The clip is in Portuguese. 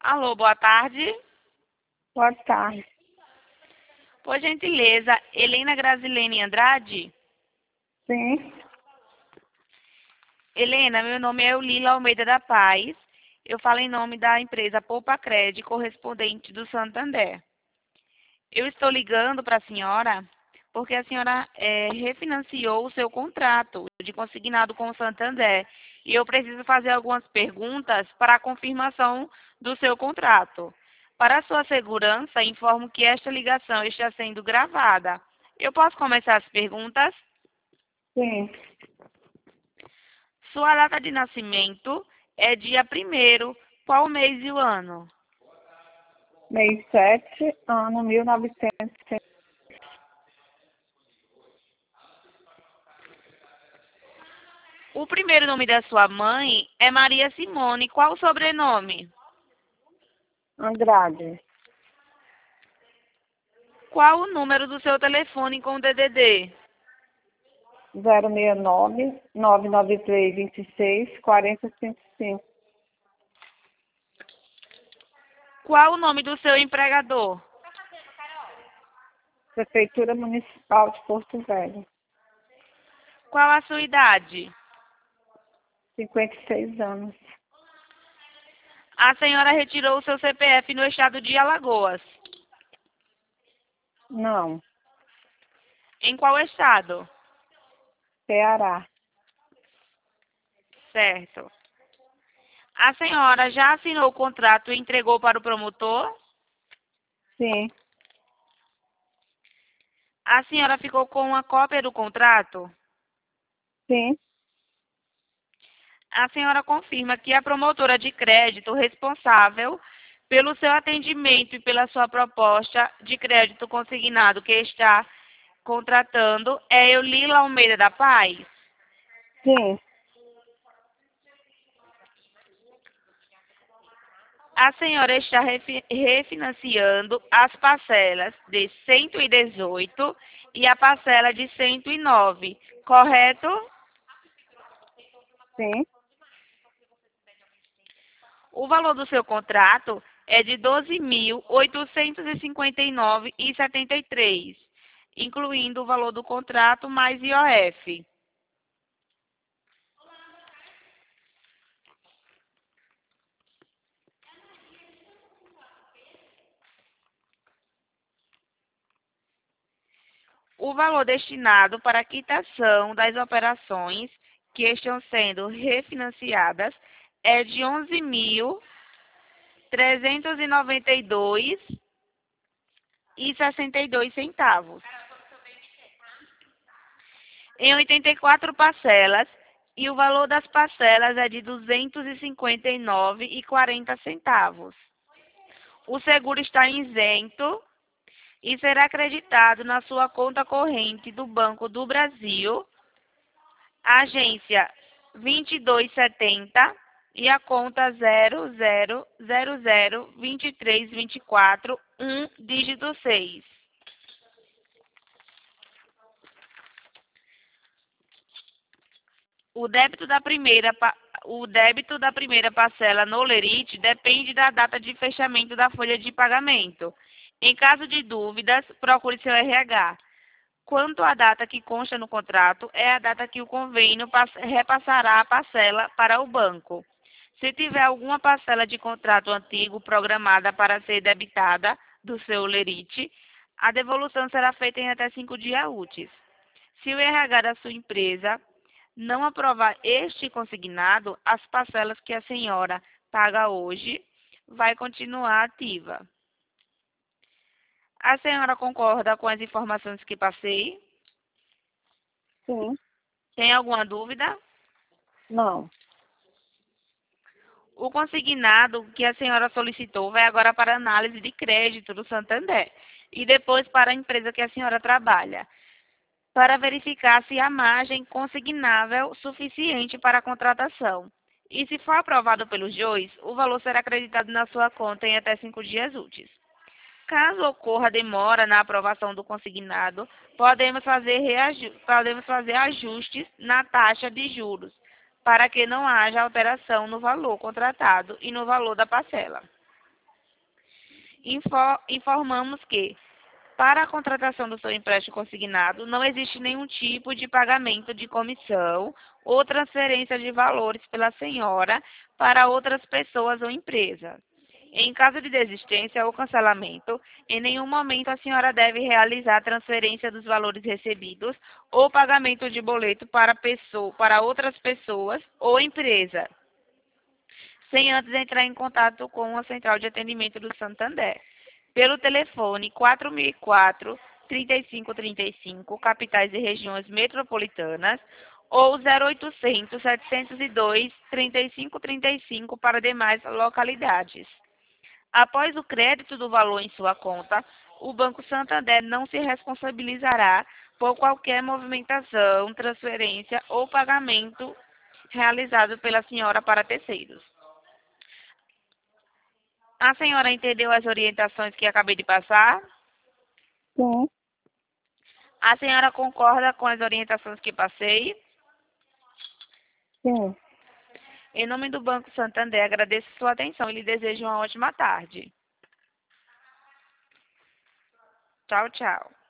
Alô, boa tarde. Boa tarde. Por gentileza, Helena Grazilene Andrade? Sim, Helena, meu nome é Eulila Almeida da Paz. Eu falo em nome da empresa Poupa Cred, correspondente do Santander. Eu estou ligando para a senhora porque a senhora refinanciou o seu contrato de consignado com o Santander. E eu preciso fazer algumas perguntas para a confirmação do seu contrato. Para a sua segurança, informo que esta ligação está sendo gravada. Eu posso começar as perguntas? sim. Sua data de nascimento é dia 1º. Qual o mês e o ano? Mês 7, ano 1900. O primeiro nome da sua mãe é Maria Simone. Qual o sobrenome? Andrade. Qual o número do seu telefone com DDD? 069 993 26 4055. Qual o nome do seu empregador? Prefeitura Municipal de Porto Velho. Qual a sua idade? 56 anos. A senhora retirou o seu CPF no estado de Alagoas. Não. Em qual estado? Ceará. Certo. A senhora já assinou o contrato e entregou para o promotor? Sim, A senhora ficou com uma cópia do contrato? sim, A senhora confirma que a promotora de crédito responsável pelo seu atendimento e pela sua proposta de crédito consignado que está contratando é Eulila Almeida da Paz? sim. A senhora está refinanciando as parcelas de 118 e a parcela de 109, correto? Sim. O valor do seu contrato é de R$ 12.859,73, incluindo o valor do contrato mais IOF. O valor destinado para a quitação das operações que estão sendo refinanciadas é de R$ 11.392,62 em 84 parcelas, e o valor das parcelas é de R$ 259,40. O seguro está isento e será acreditado na sua conta corrente do Banco do Brasil, agência 2270 e a conta 00002324 dígito 6. O débito da primeira parcela no Lerite depende da data de fechamento da folha de pagamento. Em caso de dúvidas, procure seu RH. Quanto à data que consta no contrato, é a data que o convênio repassará a parcela para o banco. Se tiver alguma parcela de contrato antigo programada para ser debitada do seu Lerite, a devolução será feita em até 5 dias úteis. Se o RH da sua empresa não aprovar este consignado, as parcelas que a senhora paga hoje vai continuar ativa. A senhora concorda com as informações que passei? Sim. Tem alguma dúvida? Não. O consignado que a senhora solicitou vai agora para análise de crédito do Santander e depois para a empresa que a senhora trabalha, para verificar se há margem consignável suficiente para a contratação. E se for aprovado pelos dois, o valor será acreditado na sua conta em até 5 dias úteis. Caso ocorra demora na aprovação do consignado, podemos fazer ajustes na taxa de juros, para que não haja alteração no valor contratado e no valor da parcela. Informamos que, para a contratação do seu empréstimo consignado, não existe nenhum tipo de pagamento de comissão ou transferência de valores pela senhora para outras pessoas ou empresas. Em caso de desistência ou cancelamento, em nenhum momento a senhora deve realizar transferência dos valores recebidos ou pagamento de boleto para outras pessoas ou empresa, sem antes entrar em contato com a Central de Atendimento do Santander, pelo telefone 4004-3535, capitais e regiões metropolitanas, ou 0800 702 3535 para demais localidades. Após o crédito do valor em sua conta, o Banco Santander não se responsabilizará por qualquer movimentação, transferência ou pagamento realizado pela senhora para terceiros. A senhora entendeu as orientações que acabei de passar? Sim. A senhora concorda com as orientações que passei? Sim. Em nome do Banco Santander, agradeço sua atenção e lhe desejo uma ótima tarde. Tchau, tchau.